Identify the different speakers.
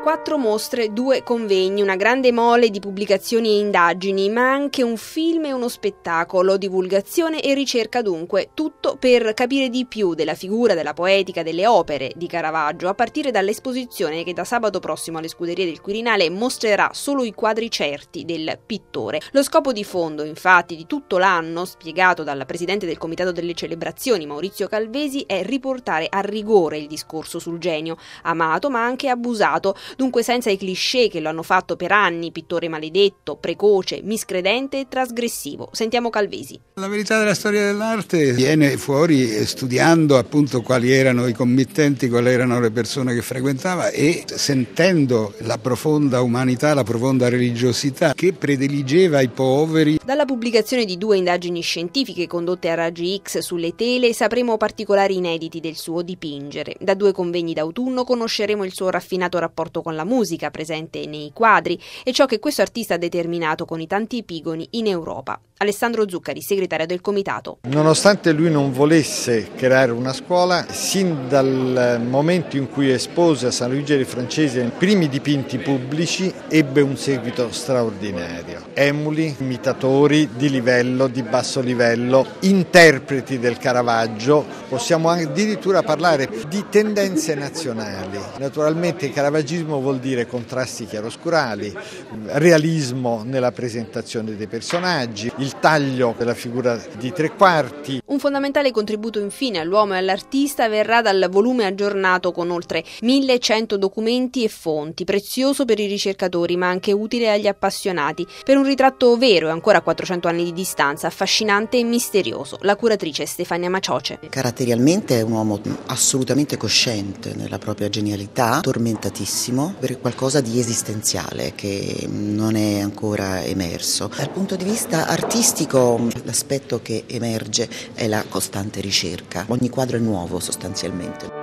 Speaker 1: 4 mostre, 2 convegni, una grande mole di pubblicazioni e indagini, ma anche un film e uno spettacolo, divulgazione e ricerca dunque, tutto per capire di più della figura, della poetica, delle opere di Caravaggio, a partire dall'esposizione che da sabato prossimo alle Scuderie del Quirinale mostrerà solo i quadri certi del pittore. Lo scopo di fondo, infatti, di tutto l'anno, spiegato dal presidente del Comitato delle Celebrazioni, Maurizio Calvesi, è riportare a rigore il discorso sul genio, amato ma anche abusato, dunque senza i cliché che lo hanno fatto per anni, pittore maledetto, precoce, miscredente e trasgressivo. Sentiamo Calvesi.
Speaker 2: La verità della storia dell'arte viene fuori studiando appunto quali erano i committenti, quali erano le persone che frequentava e sentendo la profonda umanità, la profonda religiosità che prediligeva i poveri.
Speaker 1: Dalla pubblicazione di 2 indagini scientifiche condotte a raggi X sulle tele sapremo particolari inediti del suo dipingere. Da 2 convegni d'autunno conosceremo il suo raffinato rapporto con la musica presente nei quadri e ciò che questo artista ha determinato con i tanti epigoni in Europa. Alessandro Zuccari, segretario del comitato.
Speaker 3: Nonostante lui non volesse creare una scuola, sin dal momento in cui espose a San Luigi dei Francesi i primi dipinti pubblici, ebbe un seguito straordinario. Emuli, imitatori di livello, di basso livello, interpreti del Caravaggio, possiamo addirittura parlare di tendenze nazionali. Naturalmente il caravaggismo vuol dire contrasti chiaroscurali, realismo nella presentazione dei personaggi, il taglio della figura di 3/4.
Speaker 1: Un fondamentale contributo infine all'uomo e all'artista verrà dal volume aggiornato con oltre 1100 documenti e fonti, prezioso per i ricercatori ma anche utile agli appassionati, per un ritratto vero e ancora a 400 anni di distanza, affascinante e misterioso. La curatrice Stefania Macioce.
Speaker 4: Caratterialmente è un uomo assolutamente cosciente nella propria genialità, tormentatissimo per qualcosa di esistenziale che non è ancora emerso. Dal punto di vista artistico l'aspetto che emerge è la costante ricerca. Ogni quadro è nuovo sostanzialmente.